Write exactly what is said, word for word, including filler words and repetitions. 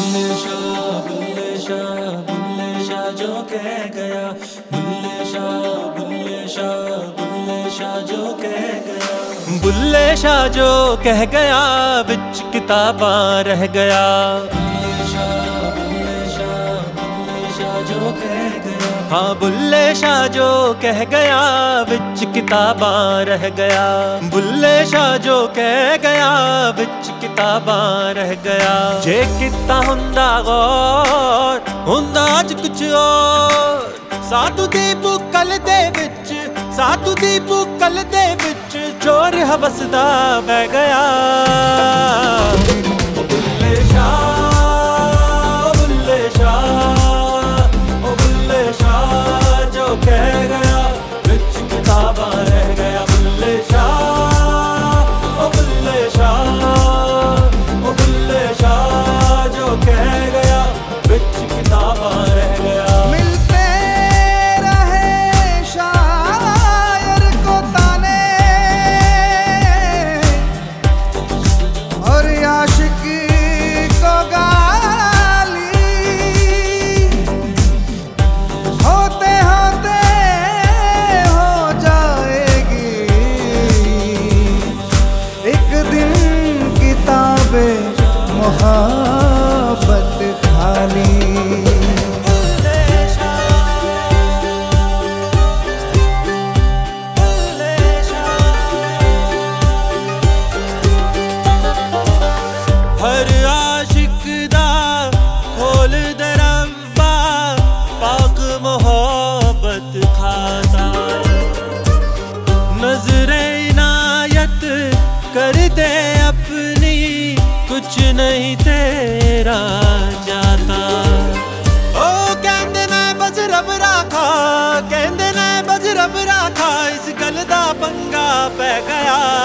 बुल्ले शाह बुल्ले शाह बुल्ले शाह जो कह गया, बुल्ले शाह बुल्ले शाह बुल्ले शाह जो कह गया, बुल्ले शाह जो कह गया विच किताबां रह गया। बुल्ले शाह बुल्ले शाह बुल्ले शाह जो कह गया, हाँ बुल्ले शाह जो कह गया विच किताबां रह गया। बुल्ले शाह जो कह गया विच किताबां रह गया। जे किता हुंदा गौर हुंदा अज कुछ और, साधु दी बुकल दे विच साधु दी बुकल दे विच चोर हवसदा बह गया। बुल्ले शाह बुल्ले शाह ओ बुल्ले शाह जो कह गया विच किताबां रह गया। बुल्ले शाह ओ बुल्ले शाह ओ बुल्ले शाह जो कह गया विच किताबां रह गया। मिलते रहे शायर को ताने और आशिकी को गाली, होते होते हो जाएगी एक दिन किताबें मोहब्बत खाली। हर आशिक दा खोल दे रब्बा पाक मोहब्बत खाता, नजरे इनायत कर दे अपनी कुछ नहीं तेरा जाता। ओ कहंदे ने बस रब राखा कहंदे ने बस रब राखा, इस गल दा पंगा पै गया।